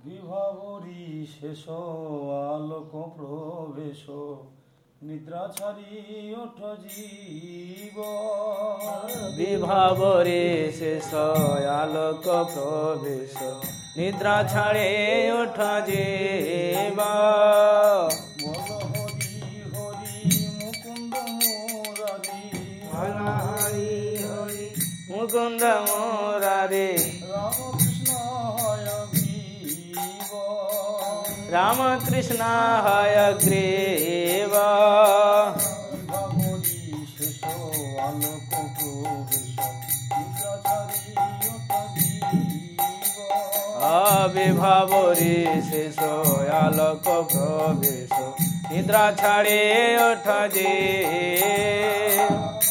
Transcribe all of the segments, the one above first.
বিভাবরী শেষ আলোক প্রবেশ নিদ্রা ছাড়ি ওঠ জীব বিভাবরে শেষ আলোক প্রবেশ নিদ্রা ছাড়ে ওঠ জীব বল হরি হরি মুকুন্দ মুরারি হরি হরি মুকুন্দ মুরারে রামকৃষ্ণ রামকৃষ্ণ হয় গ্রীব বিভাবরে শেষ আলোক প্রবেশ নিদ্রা ছাড়ে ওঠ জীব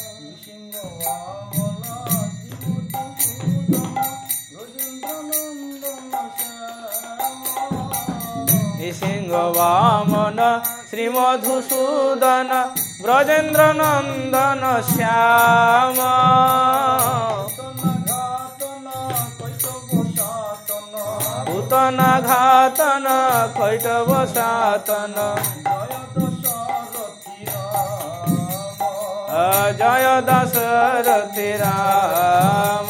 সিংহ বামন শ্রী মধুসূদন ব্রজেন্দ্র নন্দন শ্যাম পুতন ঘাতন কৈটব সাতন জয় দশরথি রাম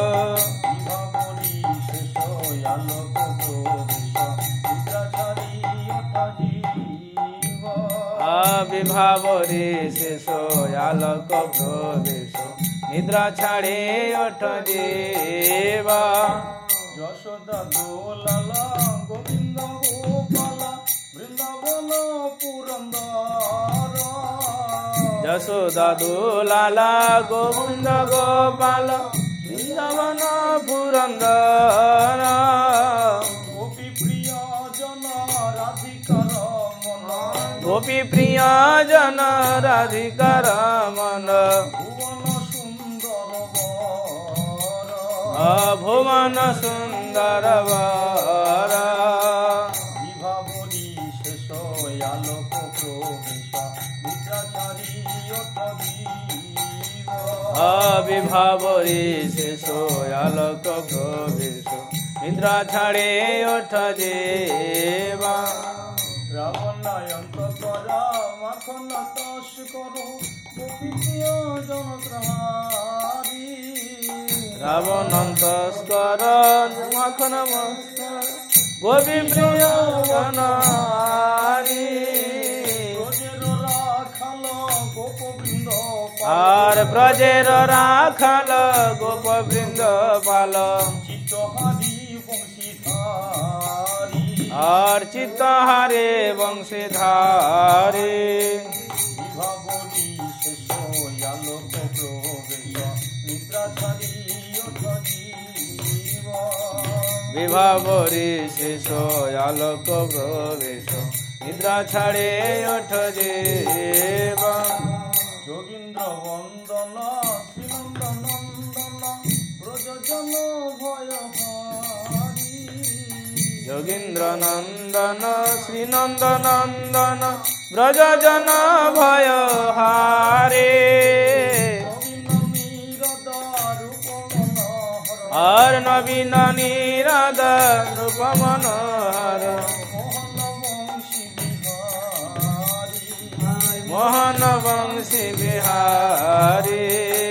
বিভাবরে শেষ আলোক প্রবেশ নিদ্রা ছাড়ে ওঠ জীব যশোদা দোলালা গোবিন্দ গোপালা বৃন্দাবন পুরন্দর যশোদা দোলালা গোবিন্দ গোপাল বৃন্দাবন পুরন্দর গোপী প্রিয় জন রাধিকার মন গোপী প্রিয় জন রাধিকার মন ভুবন সুন্দর বর ভুবন সুন্দর বর বিভাবরী শেষ আলোক প্রবেশ নিদ্রা ছাড়ি ওঠ জীব বিভাবরে শেষ আলোক প্রবেশ নিদ্রা ছাড়ে ওঠ জীব রাবণায়ন্ত করা মাখন তস করো গোপী প্রিয় জনগ্রহারি রাবণন্তস্কর মাখন গোপী প্রিয় জনারি ব্রজের রাখাল গোপবৃন্দ আর ব্রজের রাখাল গোপবৃন্দ পাল চিত্তহারি বংশীধারী আর চিত্তহারে বংশীধারে বিভাবরী শেষ আলোক প্রবেশ নিদ্রা ছাড়ি ওঠ জীব বিভাবরে শেষ আলোক প্রবেশ নিদ্রা ছাড়ে ওঠ জীব যোগীন্দ্র বন্দন শ্রীনন্দ নন্দন ব্রজজন ভয় ভারী যোগীন্দ্র নন্দন শ্রীনন্দ নন্দন ব্রজজন ভয় হারে আর নবীন নীরদ রূপ মনোহর মোহন বংশী বিহারী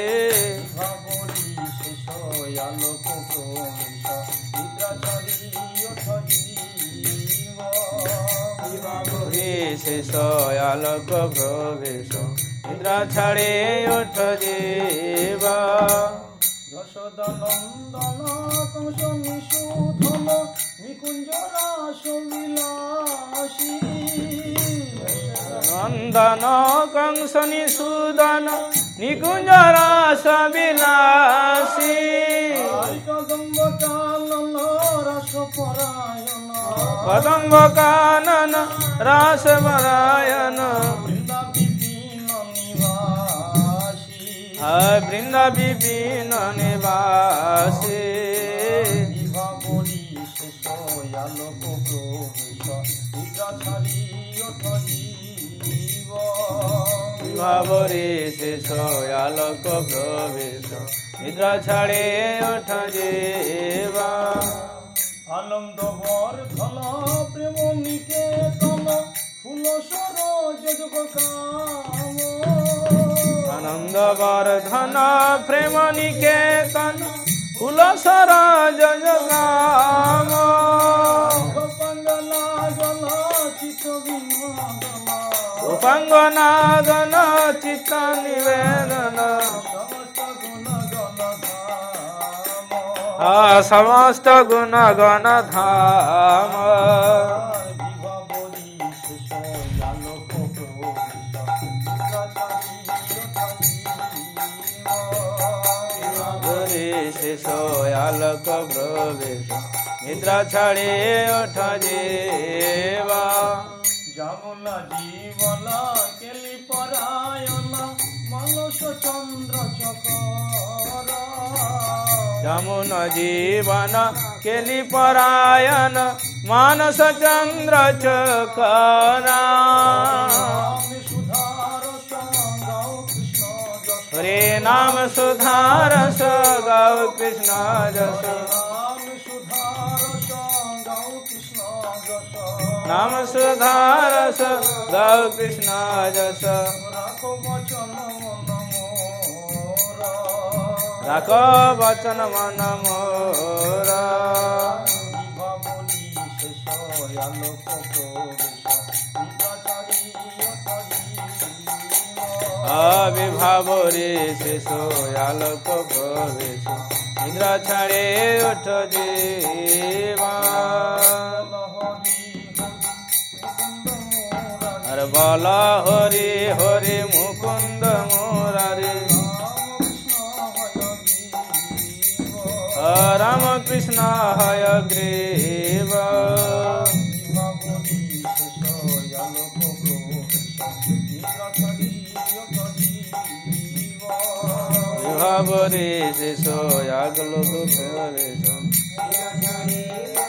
শেষ আলোক প্রবেশ নিদ্রা ছাড়ে ওঠ জীব যশোদা নন্দন কংস নিষূধন নিকুঞ্জ রাস বিলাসী নন্দন কংস নিষূদন নিকুঞ্জ রাস বিলাসী কদম্ব কানন রাস পরায়ণ কদম্ব কানন রাস পরায়ণ বৃন্দা বিপিন নিবাসী বৃন্দা বিপিন নিবাসী বিভাবরী শেষ আলোক প্রবেশ নিদ্রা ছাড়ি ওঠ জীব বিভাবরে শেষ আলোক প্রবেশ নিদ্রা ছাড়ে ওঠ জীব আনন্দ বর্ধন প্রেম নিকেতন ফুল সরোজ যোগ কাম আনন্দ বর্ধন প্রেম নিকেতন ফুল সরোজ যোগাম গোপাঙ্গলা গল চিত বিনোদন উপাঙ্গনাদন চিত্ত নিবেদন সমস্ত গুণ গণ ধাম শেষ আলোক প্রবেশ নিদ্রা ছাড়ে ওঠ যেবা যমুনা জীবন কেলি পরায়ণ মানস চন্দ্র চকর যমুন জীবন কেলি পরায়ণ মানস চন্দ্র চকরা নাম সুধার সঙ্গাও কৃষ্ণ যশ হরে নাম সুধার গাও কৃষ্ণ যশ রাখ বচন মন মোর আবির্ভাব রে শেষ আলোক প্রবেশ নিদ্রা ছাড়ে ওঠ যেবা আর বল হরি হরি মুকুন্দ মুরারে রাম কৃষ্ণ হয় গ্রীব বিভাব রে শেষ আগলো প্রবেশ